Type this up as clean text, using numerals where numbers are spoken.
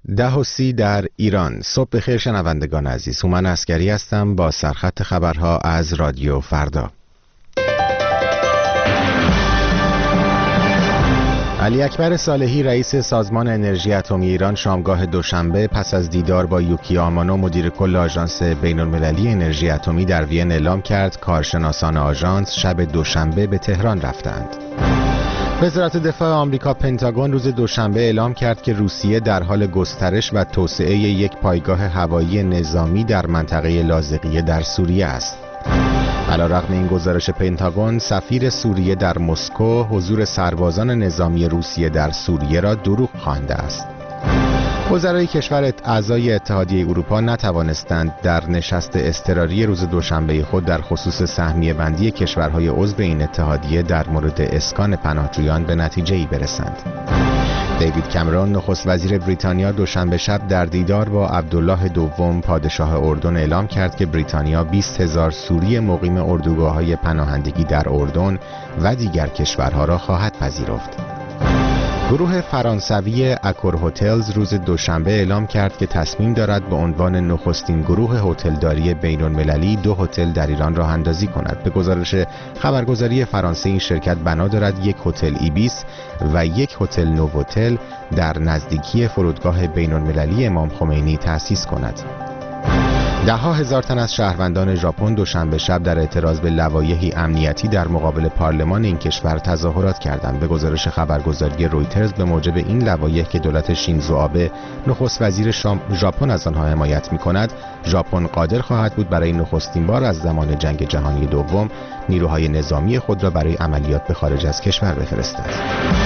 10:30 در ایران. صبح بخیر شنوندگان عزیز. هومن عسگری هستم با سرخط خبرها از رادیو فردا. علی اکبر صالحی رئیس سازمان انرژی اتمی ایران شامگاه دوشنبه پس از دیدار با یوکی آمانو مدیر کل آژانس بین‌المللی انرژی اتمی در وین اعلام کرد کارشناسان آژانس شب دوشنبه به تهران رفتند. وزارت دفاع آمریکا پنتاگون روز دوشنبه اعلام کرد که روسیه در حال گسترش و توسعه یک پایگاه هوایی نظامی در منطقه لاذقیه در سوریه است. علیرغم این گزارش پنتاگون، سفیر سوریه در مسکو حضور سربازان نظامی روسیه در سوریه را دروغ خوانده است. وزرای کشور اعضای اتحادیه اروپا نتوانستند در نشست اضطراری روز دوشنبه خود در خصوص سهمیه بندی کشورهای عضو این اتحادیه در مورد اسکان پناهجویان به نتیجه‌ای برسند. دیوید کامرون نخست وزیر بریتانیا دوشنبه شب در دیدار با عبدالله دوم پادشاه اردن اعلام کرد که بریتانیا 20,000 سوری مقیم اردوگاه‌های پناهندگی در اردن و دیگر کشورها را خواهد پذیرفت. گروه فرانسوی اکور هتلز روز دوشنبه اعلام کرد که تصمیم دارد به عنوان نخستین گروه هتلداری بین‌المللی 2 هتل در ایران راه اندازی کند. به گزارش خبرگزاری فرانسه این شرکت بنا دارد یک هتل ایبیس و یک هتل نووتل در نزدیکی فرودگاه بین‌المللی امام خمینی تأسیس کند. 10,000 تن از شهروندان ژاپن دوشنبه شب در اعتراض به لوایحی امنیتی در مقابل پارلمان این کشور تظاهرات کردند. به گزارش خبرگزاری رویترز به موجب این لوایح که دولت شینزو آبه نخست وزیر ژاپن از آنها حمایت می‌کند، ژاپن قادر خواهد بود برای نخستین بار از زمان جنگ جهانی دوم نیروهای نظامی خود را برای عملیات به خارج از کشور بفرستد.